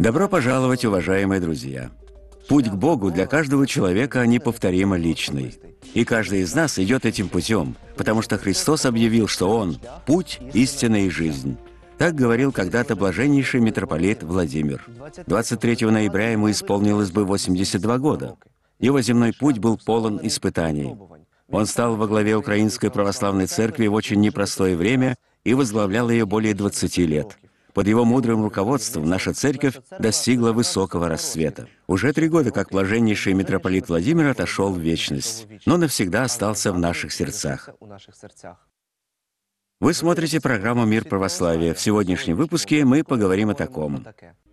Добро пожаловать, уважаемые друзья! Путь к Богу для каждого человека неповторимо личный. И каждый из нас идет этим путем, потому что Христос объявил, что Он – путь, истина и жизнь. Так говорил когда-то блаженнейший митрополит Владимир. 23 ноября ему исполнилось бы 82 года. Его земной путь был полон испытаний. Он стал во главе Украинской Православной Церкви в очень непростое время и возглавлял ее более 20 лет. Под его мудрым руководством наша церковь достигла высокого расцвета. Уже 3 года, как блаженнейший митрополит Владимир отошел в вечность, но навсегда остался в наших сердцах. Вы смотрите программу «Мир православия». В сегодняшнем выпуске мы поговорим о таком.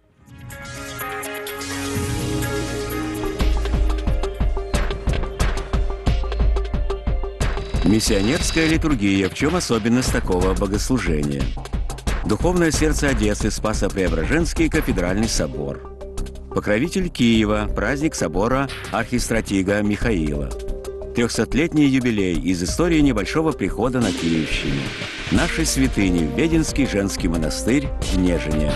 Миссионерская литургия. В чем особенность такого богослужения? Духовное сердце Одессы, Спасо-Преображенский кафедральный собор. Покровитель Киева, праздник собора архистратига Михаила. 300-летний юбилей из истории небольшого прихода на Киевщине. Нашей святыни, Веденский женский монастырь в Нежине.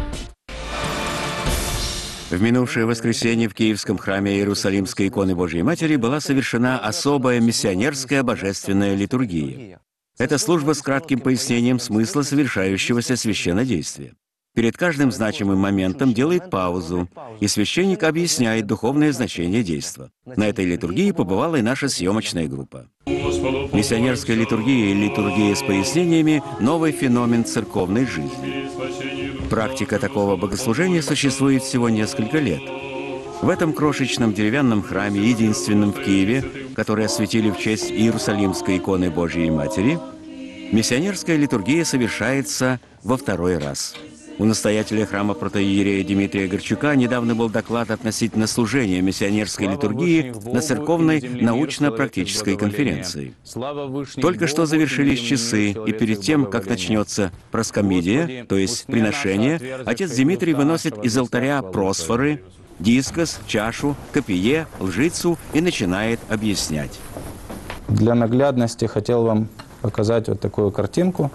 В минувшее воскресенье в Киевском храме Иерусалимской иконы Божьей Матери была совершена особая миссионерская божественная литургия. Это служба с кратким пояснением смысла совершающегося священнодействия. Перед каждым значимым моментом делает паузу, и священник объясняет духовное значение действа. На этой литургии побывала и наша съемочная группа. Миссионерская литургия и литургия с пояснениями – новый феномен церковной жизни. Практика такого богослужения существует всего несколько лет. В этом крошечном деревянном храме, единственном в Киеве, который осветили в честь Иерусалимской иконы Божьей Матери, миссионерская литургия совершается во 2-й раз. У настоятеля храма протоиерея Дмитрия Горчука недавно был доклад относительно служения миссионерской литургии на церковной научно-практической конференции. Только что завершились часы, и перед тем, как начнется проскомидия, то есть приношение, отец Дмитрий выносит из алтаря просфоры, дискос, чашу, копие, лжицу и начинает объяснять. Для наглядности хотел вам показать вот такую картинку.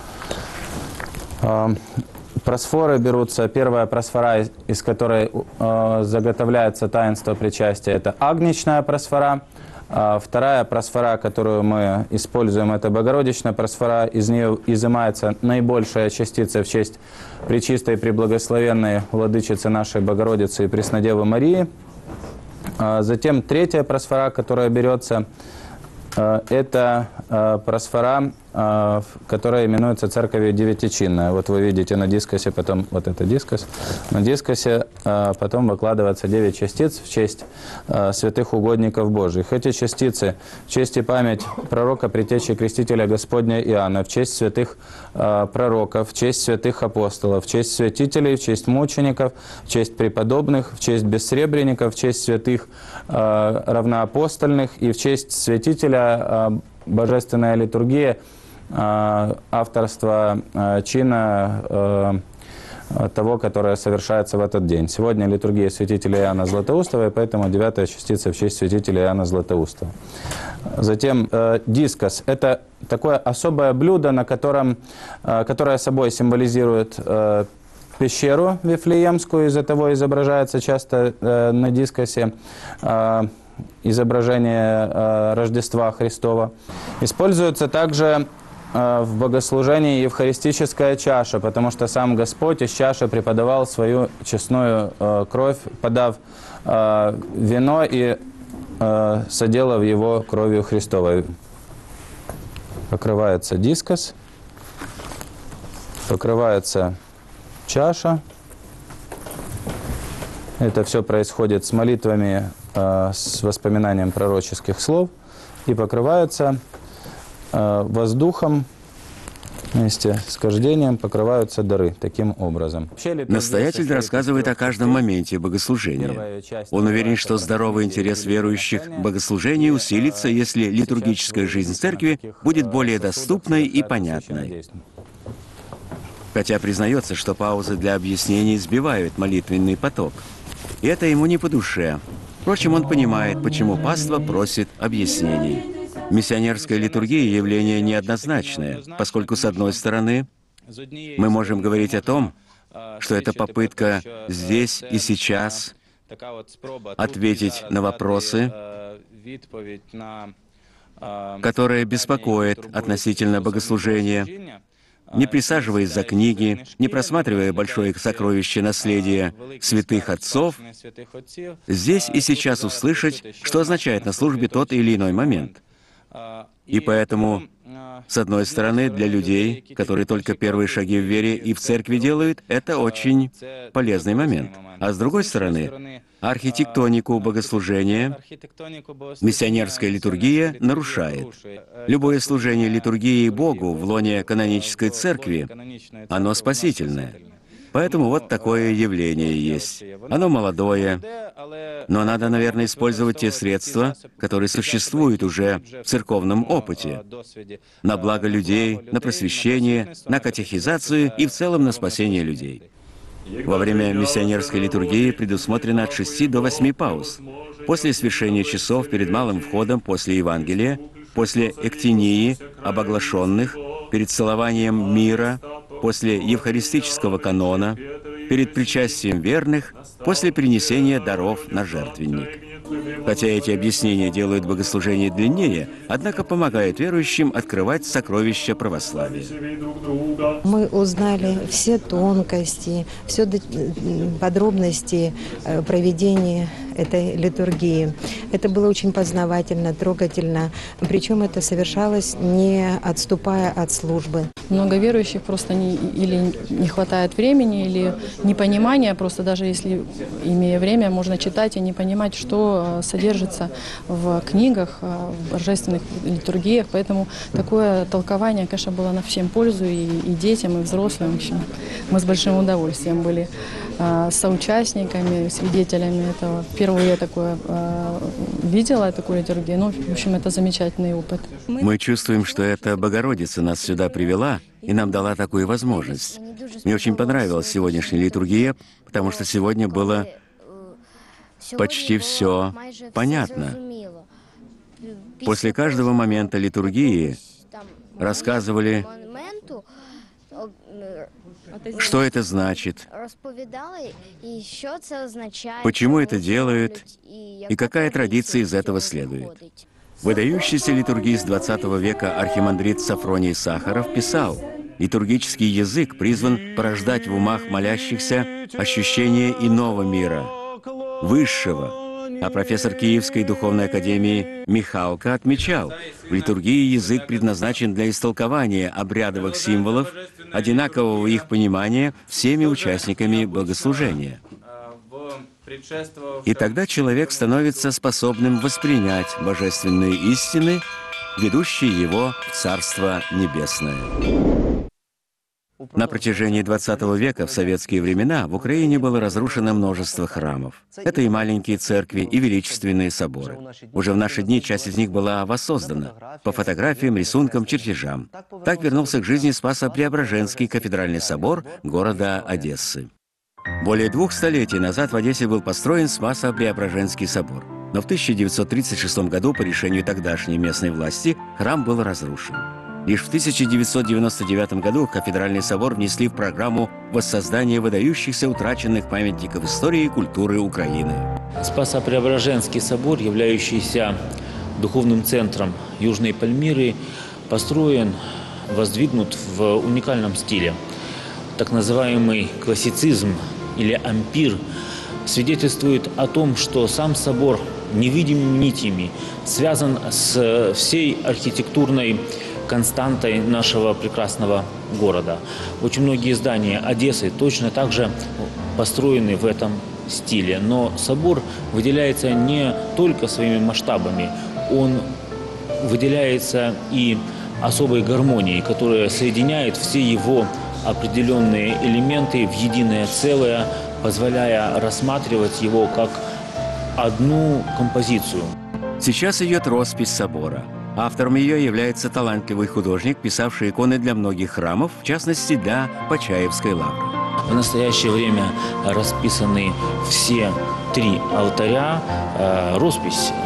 Просфоры берутся, первая просфора, из которой заготовляется таинство причастия, это агнечная просфора. Вторая просфора, которую мы используем, это Богородичная просфора. Из нее изымается наибольшая частица в честь Пречистой Преблагословенной Владычицы нашей Богородицы и Преснодевы Марии. Затем третья просфора, которая берется, это просфора, которая именуется Церковью Девятичинная. Вот вы видите на дискосе, потом вот это дискос. На дискосе потом выкладывается 9 частиц в честь святых угодников Божьих. Эти частицы в честь и память пророка, предтечи крестителя Господня Иоанна, в честь святых пророков, в честь святых апостолов, в честь святителей, в честь мучеников, в честь преподобных, в честь бессребренников, в честь святых равноапостольных и в честь святителя божественная литургия авторства чина того, которое совершается в этот день. Сегодня литургия святителя Иоанна Златоустова, и поэтому 9-я частица в честь святителя Иоанна Златоустова. Затем дискос – это такое особое блюдо, на которое собой символизирует пещеру Вифлеемскую, из-за того изображается часто на дискосе изображение Рождества Христова. Используется также в богослужении евхаристическая чаша, потому что сам Господь из чаши преподавал свою честную кровь, подав вино и соделав его кровью Христовой. Покрывается дискос, покрывается чаша. Это все происходит с молитвами, с воспоминанием пророческих слов, и покрываются воздухом, вместе с кождением покрываются дары таким образом. Настоятель рассказывает о каждом моменте богослужения. Он уверен, что здоровый интерес верующих к богослужению усилится, если литургическая жизнь церкви будет более доступной и понятной. Хотя признается, что паузы для объяснений сбивают молитвенный поток. И это ему не по душе. Впрочем, он понимает, почему паства просит объяснений. Миссионерская литургия – явление неоднозначное, поскольку, с одной стороны, мы можем говорить о том, что это попытка здесь и сейчас ответить на вопросы, которые беспокоят относительно богослужения, не присаживаясь за книги, не просматривая большое сокровище наследия святых отцов, здесь и сейчас услышать, что означает на службе тот или иной момент. И поэтому, с одной стороны, для людей, которые только первые шаги в вере и в церкви делают, это очень полезный момент. А с другой стороны, архитектонику богослужения миссионерская литургия нарушает. Любое служение литургии Богу в лоне канонической церкви, оно спасительное. Поэтому вот такое явление есть. Оно молодое, но надо, наверное, использовать те средства, которые существуют уже в церковном опыте, на благо людей, на просвещение, на катехизацию и в целом на спасение людей. Во время миссионерской литургии предусмотрено от 6 до 8 пауз. После свершения часов перед малым входом, после Евангелия, после эктинии, об оглашенных, перед целованием мира, после евхаристического канона, перед причастием верных, после принесения даров на жертвенник. Хотя эти объяснения делают богослужение длиннее, однако помогают верующим открывать сокровища православия. Мы узнали все тонкости, все подробности проведения этой литургии. Это было очень познавательно, трогательно. Причем это совершалось, не отступая от службы. Много верующих просто или не хватает времени, или непонимания. Просто даже если, имея время, можно читать и не понимать, что содержится в книгах, в божественных литургиях. Поэтому такое толкование, конечно, было на всем пользу, и детям, и взрослым. В общем, мы с большим удовольствием были соучастниками, свидетелями этого. Впервые я такое видела, такую литургию. Ну, в общем, это замечательный опыт. Мы чувствуем, что эта Богородица нас сюда привела и нам дала такую возможность. Мне очень понравилась сегодняшняя литургия, потому что сегодня было почти все понятно. После каждого момента литургии рассказывали, что это значит, почему это делают и какая традиция из этого следует. Выдающийся литургист XX века архимандрит Сафроний Сахаров писал: «Литургический язык призван порождать в умах молящихся ощущение иного мира, высшего». А профессор Киевской духовной академии Михалко отмечал, в литургии язык предназначен для истолкования обрядовых символов, одинакового их понимания всеми участниками богослужения. И тогда человек становится способным воспринять божественные истины, ведущие его в Царство Небесное. На протяжении XX века в советские времена в Украине было разрушено множество храмов. Это и маленькие церкви, и величественные соборы. Уже в наши дни часть из них была воссоздана по фотографиям, рисункам, чертежам. Так вернулся к жизни Спасо-Преображенский кафедральный собор города Одессы. Более 2 столетий назад в Одессе был построен Спасо-Преображенский собор. Но в 1936 году по решению тогдашней местной власти храм был разрушен. Лишь в 1999 году кафедральный собор внесли в программу воссоздания выдающихся утраченных памятников истории и культуры Украины. Спасо-Преображенский собор, являющийся духовным центром Южной Пальмиры, построен, воздвигнут в уникальном стиле. Так называемый классицизм или ампир свидетельствует о том, что сам собор невидимыми нитями связан с всей архитектурной константой нашего прекрасного города. Очень многие здания Одессы точно так же построены в этом стиле. Но собор выделяется не только своими масштабами, он выделяется и особой гармонией, которая соединяет все его определенные элементы в единое целое, позволяя рассматривать его как одну композицию. Сейчас идет роспись собора. Автором ее является талантливый художник, писавший иконы для многих храмов, в частности, для Почаевской лавры. В настоящее время расписаны все 3 алтаря. Роспись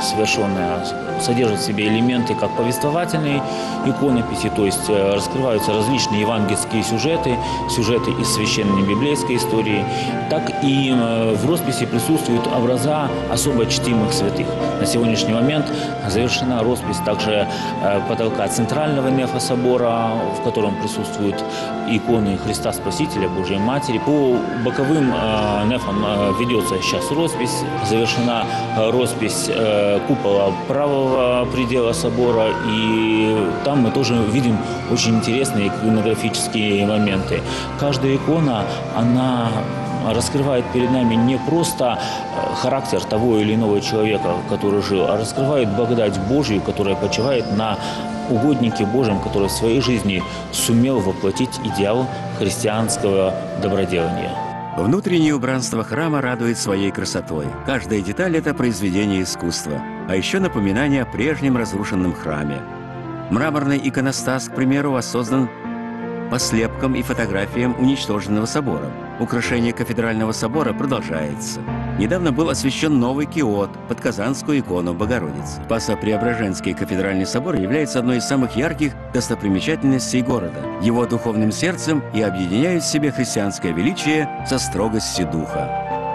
совершенная, содержит в себе элементы как повествовательной иконописи, то есть раскрываются различные евангельские сюжеты, сюжеты из священной библейской истории, так и в росписи присутствуют образа особо чтимых святых. На сегодняшний момент завершена роспись также потолка центрального нефа собора, в котором присутствуют иконы Христа Спасителя, Божьей Матери. По боковым нефам ведется сейчас роспись, завершена роспись купола правого предела собора, и там мы тоже видим очень интересные иконографические моменты. Каждая икона, она раскрывает перед нами не просто характер того или иного человека, который жил, а раскрывает благодать Божью, которая почивает на угоднике Божьем, который в своей жизни сумел воплотить идеал христианского доброделания. Внутреннее убранство храма радует своей красотой. Каждая деталь – это произведение искусства, а еще напоминание о прежнем разрушенном храме. Мраморный иконостас, к примеру, воссоздан по слепкам и фотографиям уничтоженного собора. Украшение кафедрального собора продолжается. Недавно был освящен новый киот под Казанскую икону Богородицы. Спасо-Преображенский кафедральный собор является одной из самых ярких достопримечательностей города. Его духовным сердцем и объединяет в себе христианское величие со строгостью духа.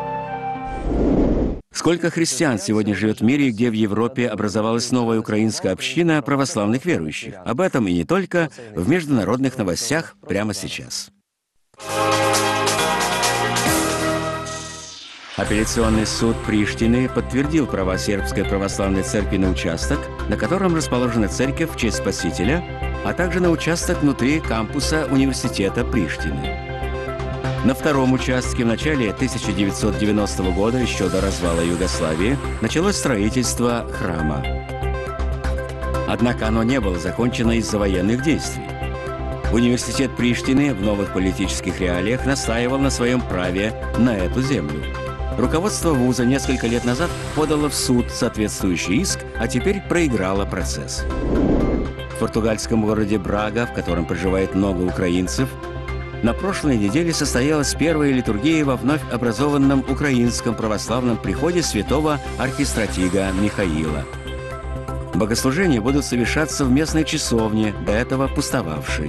Сколько христиан сегодня живет в мире, где в Европе образовалась новая украинская община православных верующих? Об этом и не только в международных новостях прямо сейчас. Апелляционный суд Приштины подтвердил права Сербской православной церкви на участок, на котором расположена церковь в честь Спасителя, а также на участок внутри кампуса университета Приштины. На втором участке в начале 1990 года, еще до развала Югославии, началось строительство храма. Однако оно не было закончено из-за военных действий. Университет Приштины в новых политических реалиях настаивал на своем праве на эту землю. Руководство вуза несколько лет назад подало в суд соответствующий иск, а теперь проиграло процесс. В португальском городе Брага, в котором проживает много украинцев, на прошлой неделе состоялась первая литургия во вновь образованном украинском православном приходе святого архистратига Михаила. Богослужения будут совершаться в местной часовне, до этого пустовавшей.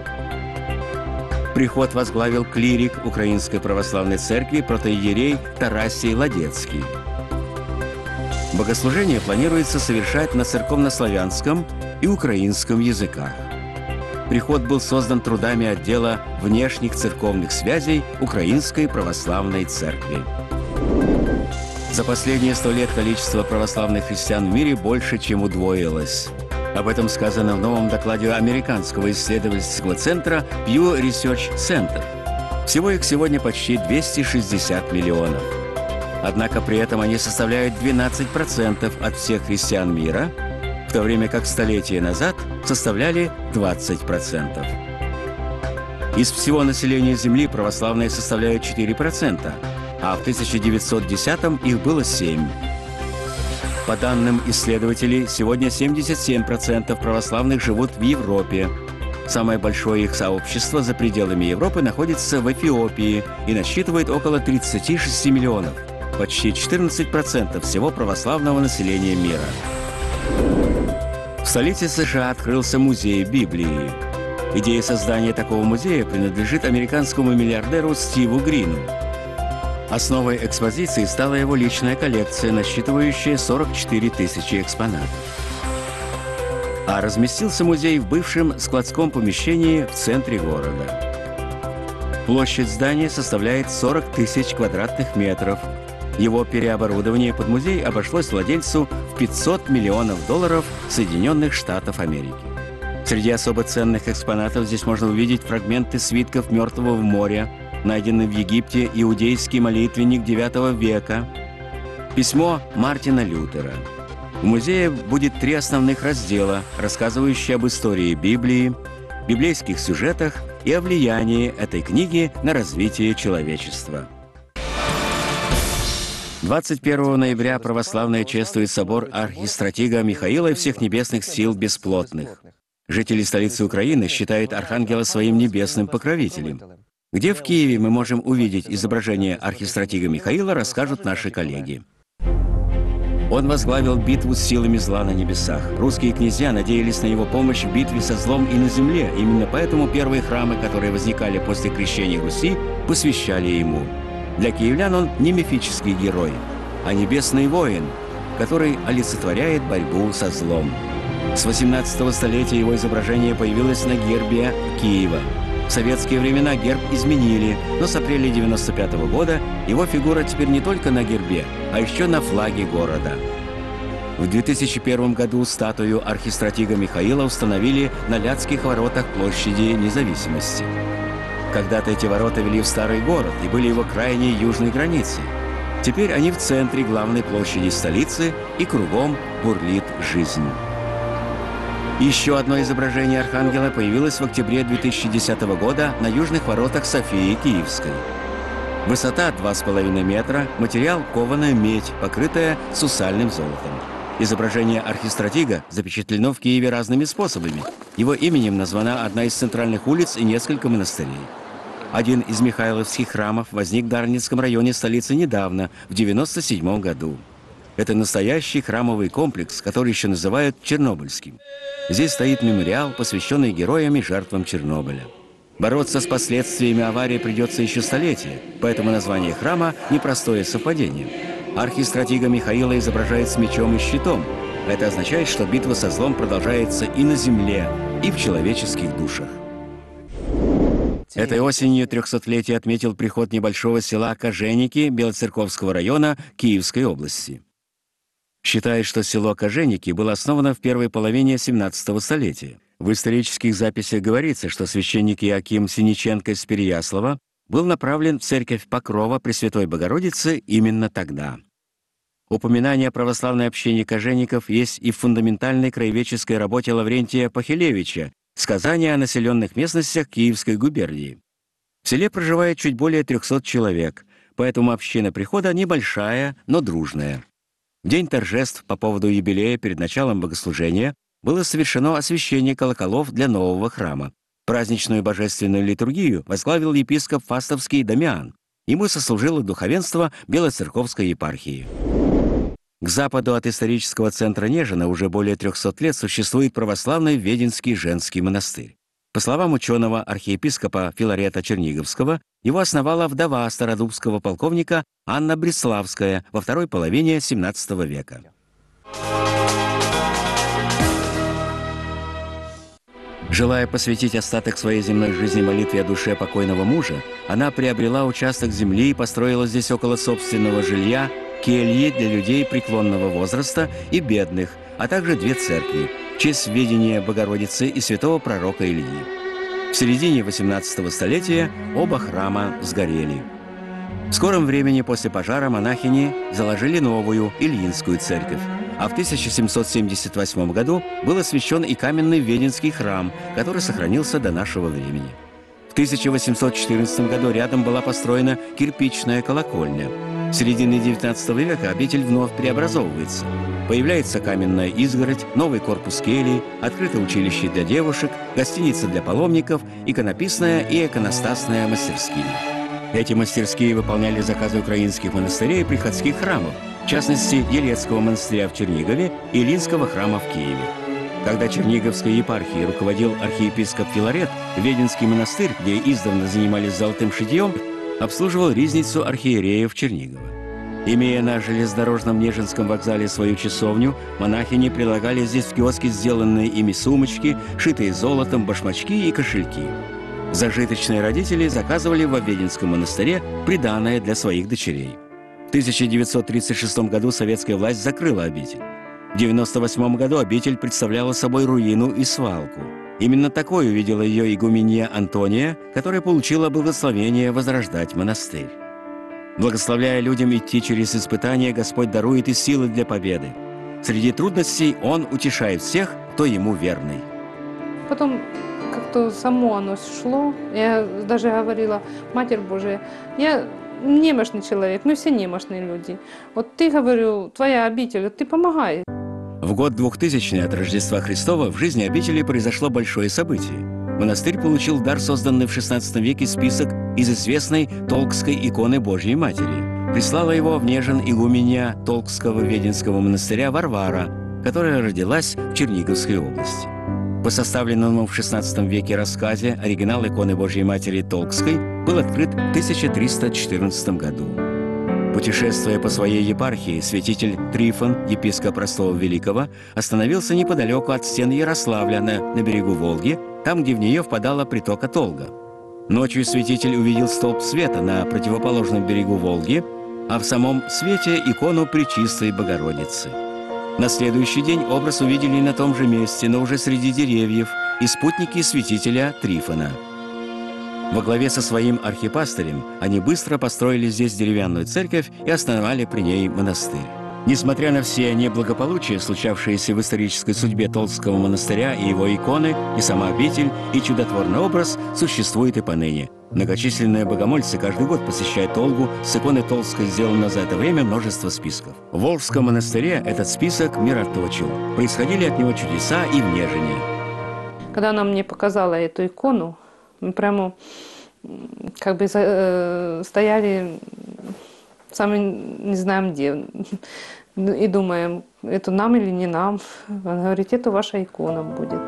Приход возглавил клирик Украинской православной церкви протоиерей Тарасий Ладецкий. Богослужение планируется совершать на церковнославянском и украинском языках. Приход был создан трудами отдела внешних церковных связей Украинской православной церкви. За последние 100 лет количество православных христиан в мире больше, чем удвоилось. Об этом сказано в новом докладе американского исследовательского центра Pew Research Center. Всего их сегодня почти 260 миллионов. Однако при этом они составляют 12% от всех христиан мира, в то время как столетия назад составляли 20%. Из всего населения Земли православные составляют 4%, а в 1910-м их было 7%. По данным исследователей, сегодня 77% православных живут в Европе. Самое большое их сообщество за пределами Европы находится в Эфиопии и насчитывает около 36 миллионов, почти 14% всего православного населения мира. В столице США открылся музей Библии. Идея создания такого музея принадлежит американскому миллиардеру Стиву Грину. Основой экспозиции стала его личная коллекция, насчитывающая 44 тысячи экспонатов. А разместился музей в бывшем складском помещении в центре города. Площадь здания составляет 40 тысяч квадратных метров. Его переоборудование под музей обошлось владельцу в $500 миллионов Соединенных Штатов Америки. Среди особо ценных экспонатов здесь можно увидеть фрагменты свитков Мертвого моря, найденный в Египте иудейский молитвенник IX века, письмо Мартина Лютера. В музее будет 3 основных раздела, рассказывающие об истории Библии, библейских сюжетах и о влиянии этой книги на развитие человечества. 21 ноября православные чествуют собор архистратига Михаила и всех небесных сил бесплотных. Жители столицы Украины считают архангела своим небесным покровителем. Где в Киеве мы можем увидеть изображение архистратига Михаила, расскажут наши коллеги. Он возглавил битву с силами зла на небесах. Русские князья надеялись на его помощь в битве со злом и на земле. Именно поэтому первые храмы, которые возникали после крещения Руси, посвящали ему. Для киевлян он не мифический герой, а небесный воин, который олицетворяет борьбу со злом. С 18 столетия его изображение появилось на гербе Киева. В советские времена герб изменили, но с апреля 1995 года его фигура теперь не только на гербе, а еще на флаге города. В 2001 году статую архистратига Михаила установили на Ляцких воротах площади Независимости. Когда-то эти ворота вели в старый город и были его крайней южной границей. Теперь они в центре главной площади столицы, и кругом бурлит жизнь. Еще одно изображение архангела появилось в октябре 2010 года на южных воротах Софии Киевской. Высота 2,5 метра, материал – кованая медь, покрытая сусальным золотом. Изображение архистратига запечатлено в Киеве разными способами. Его именем названа одна из центральных улиц и несколько монастырей. Один из михайловских храмов возник в Дарницком районе столицы недавно, в 1997 году. Это настоящий храмовый комплекс, который еще называют Чернобыльским. Здесь стоит мемориал, посвященный героям и жертвам Чернобыля. Бороться с последствиями аварии придется еще столетия, поэтому название храма – непростое совпадение. Архистратига Михаила изображает с мечом и щитом. Это означает, что битва со злом продолжается и на земле, и в человеческих душах. Этой осенью 300-летие отметил приход небольшого села Коженики Белоцерковского района Киевской области. Считают, что село Коженики было основано в первой половине 17 столетия. В исторических записях говорится, что священник Иоаким Синиченко из Переяслава был направлен в церковь Покрова Пресвятой Богородицы именно тогда. Упоминание о православной общине кожеников есть и в фундаментальной краеведческой работе Лаврентия Пахилевича «Сказания о населенных местностях Киевской губернии». В селе проживает чуть более 300 человек, поэтому община прихода небольшая, но дружная. В день торжеств по поводу юбилея перед началом богослужения было совершено освящение колоколов для нового храма. Праздничную божественную литургию возглавил епископ Фастовский Дамиан. Ему сослужило духовенство Белоцерковской епархии. К западу от исторического центра Нежина уже более 300 лет существует православный Веденский женский монастырь. По словам ученого архиепископа Филарета Черниговского, его основала вдова стародубского полковника Анна Бреславская во второй половине XVII века. Желая посвятить остаток своей земной жизни молитве о душе покойного мужа, она приобрела участок земли и построила здесь около собственного жилья кельи для людей преклонного возраста и бедных, а также 2 церкви в честь Ведения Богородицы и святого пророка Ильи. В середине XVIII столетия оба храма сгорели. В скором времени после пожара монахини заложили новую Ильинскую церковь, а в 1778 году был освящен и каменный Веденский храм, который сохранился до нашего времени. В 1814 году рядом была построена кирпичная колокольня. В середине XIX века обитель вновь преобразовывается. Появляется каменная изгородь, новый корпус келий, открытое училище для девушек, гостиница для паломников, иконописная и иконостасная мастерские. Эти мастерские выполняли заказы украинских монастырей и приходских храмов, в частности, Елецкого монастыря в Чернигове и Ильинского храма в Киеве. Когда Черниговской епархией руководил архиепископ Филарет, Веденский монастырь, где издавна занимались золотым шитьем, обслуживал ризницу архиереев Чернигова. Имея на железнодорожном Нежинском вокзале свою часовню, монахини предлагали здесь в киоске сделанные ими сумочки, шитые золотом, башмачки и кошельки. Зажиточные родители заказывали в Веденском монастыре приданое для своих дочерей. В 1936 году советская власть закрыла обитель. В 1998 году обитель представляла собой руину и свалку. Именно такой увидела ее игуменья Антония, которая получила благословение возрождать монастырь. Благословляя людям идти через испытания, Господь дарует и силы для победы. Среди трудностей Он утешает всех, кто Ему верный. Потом как-то само оно шло. Я даже говорила: Матерь Божия, я немощный человек, мы все немощные люди. Вот ты, говорю, твоя обитель, вот ты помогай. В год 2000 от Рождества Христова в жизни обители произошло большое событие. Монастырь получил в дар созданный в XVI веке список из известной Толкской иконы Божьей Матери. прислала его в Нежин игуменья Толкского Веденского монастыря Варвара, которая родилась в Черниговской области. По составленному в XVI веке рассказе оригинал иконы Божьей Матери Толкской был открыт в 1314 году. Путешествуя по своей епархии, святитель Трифон, епископ Ростова Великого, остановился неподалеку от стен Ярославля на берегу Волги, там, где в нее впадала притока Толга. Ночью святитель увидел столб света на противоположном берегу Волги, а в самом свете икону Пречистой Богородицы. На следующий день образ увидели на том же месте, но уже среди деревьев, и спутники святителя Трифона. Во главе со своим архипастырем они быстро построили здесь деревянную церковь и основали при ней монастырь. Несмотря на все неблагополучия, случавшиеся в исторической судьбе Толкского монастыря и его иконы, и сама обитель, и чудотворный образ существует и поныне. Многочисленные богомольцы каждый год посещают Толгу, с иконы Толкской сделано за это время множество списков. В Волжском монастыре этот список мироточил. Происходили от него чудеса и в Нежине. Когда она мне показала эту икону, мы прямо как бы стояли, сами не знаем где, и думаем, это нам или не нам. Она говорит, это ваша икона будет.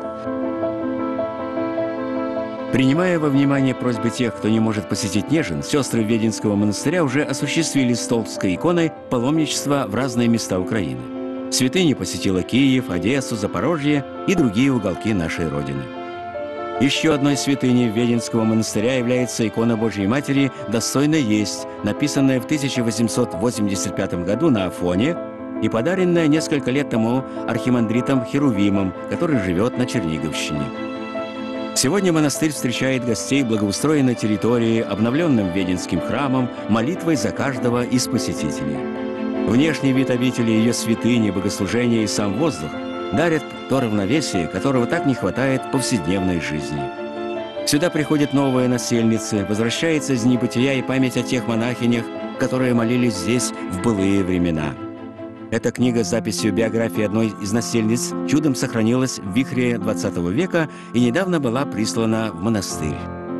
Принимая во внимание просьбы тех, кто не может посетить Нежин, сестры Веденского монастыря уже осуществили с Толкской иконой паломничество в разные места Украины. Святыня посетила Киев, Одессу, Запорожье и другие уголки нашей Родины. Еще одной святыней Веденского монастыря является икона Божьей Матери «Достойно есть», написанная в 1885 году на Афоне и подаренная несколько лет тому архимандритом Херувимом, который живет на Черниговщине. Сегодня монастырь встречает гостей благоустроенной территории, обновленным Веденским храмом, молитвой за каждого из посетителей. Внешний вид обители, ее святыни, богослужения и сам воздух дарят то равновесие, которого так не хватает в повседневной жизни. Сюда приходят новые насельницы, возвращается из небытия и память о тех монахинях, которые молились здесь в былые времена. Эта книга с записью биографии одной из насельниц чудом сохранилась в вихре XX века и недавно была прислана в монастырь.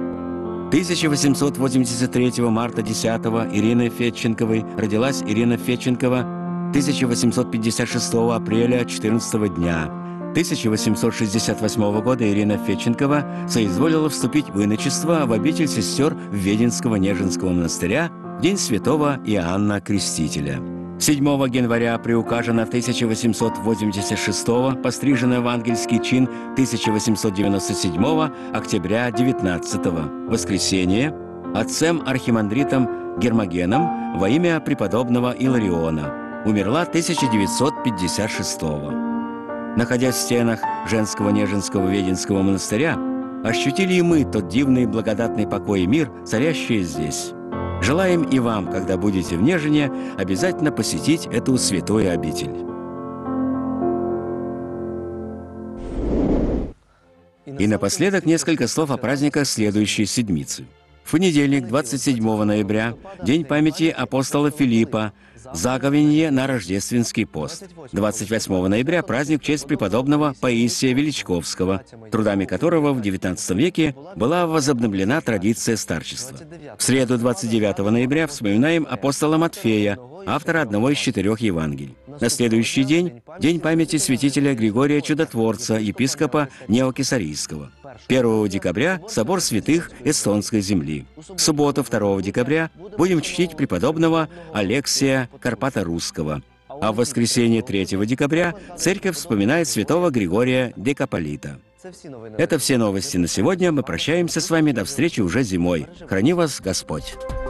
1883 марта 10-го Ирины Федченковой родилась Ирина Федченкова, 1856 апреля 14 дня. 1868 года Ирина Федченкова соизволила вступить в иночество в обитель сестер Веденского Нежинского монастыря в день святого Иоанна Крестителя. 7 января приуказано 1886, пострижена в ангельский чин 1897, октября 19, воскресенье, отцем архимандритом Гермогеном во имя преподобного Илариона. Умерла 1956. Находясь в стенах женского Нежинского Веденского монастыря, ощутили и мы тот дивный благодатный покой и мир, царящий здесь. Желаем и вам, когда будете в Нежине, обязательно посетить эту святую обитель. И напоследок несколько слов о праздниках следующей седмицы. В понедельник, 27 ноября, день памяти апостола Филиппа, заговенье на рождественский пост. 28 ноября праздник в честь преподобного Паисия Величковского, трудами которого в XIX веке была возобновлена традиция старчества. В среду, 29 ноября, вспоминаем апостола Матфея, автора одного из 4 Евангелий. На следующий день – день памяти святителя Григория Чудотворца, епископа Неокесарийского. 1 декабря – собор святых Эстонской земли. В субботу, 2 декабря, будем чтить преподобного Алексия Карпата-Русского. А в воскресенье 3 декабря церковь вспоминает святого Григория Декаполита. Это все новости на сегодня. Мы прощаемся с вами. До встречи уже зимой. Храни вас Господь!